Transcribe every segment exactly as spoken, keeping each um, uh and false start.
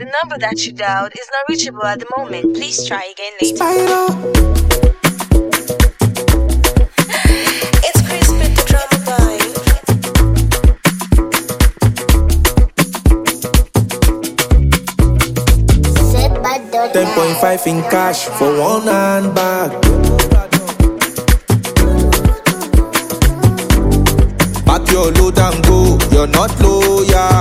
The number that you dialed is not reachable at the moment. Please try again later. Spiral. It's Chris with the drama boy. ten point five in cash for one hand bag. Pack your load and go, you're not loyal.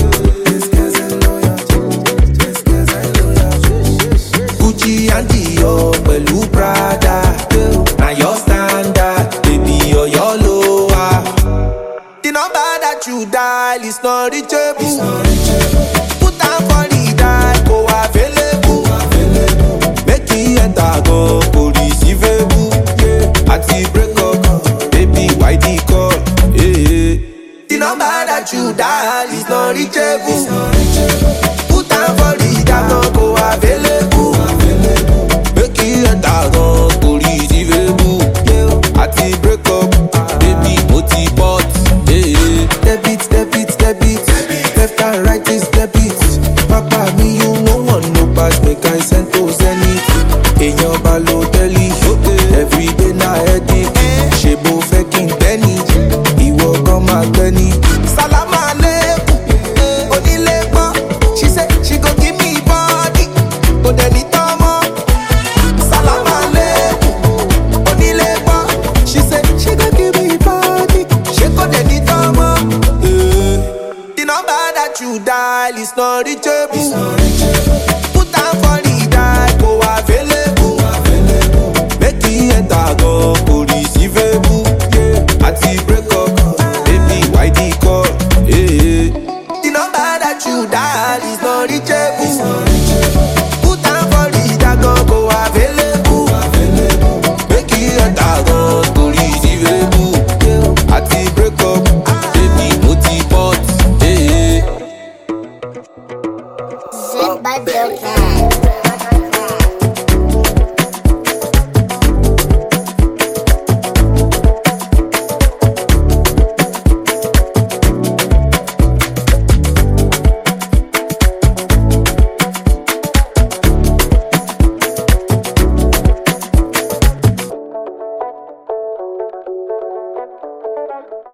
Gucci and Dior, pẹ̀lú Prada. Now your standard, baby, you're your lower. The number that you dial is not reachable. Put down for the dial, go available. Make it enter, go police evable. At the break up, baby, why the call? Yeah. The number that you dial is not reachable. Put down for the dial, go available. Make it enter, go police evable. At the break up, baby, multi bot. Yeah. Debit, debit, debit. Left and right is debit. Papa, me, you no one no pass. Make I send to Zenith. In your Balotelli. Every day na headache. Shebo faking penny. He walk on my penny. Salam aleikum. Onilepo. She said she go give me body. But then it more. Salam aleikum. Onilepo. She said she go give me body. She go then it more. The number that you dial is not reachable.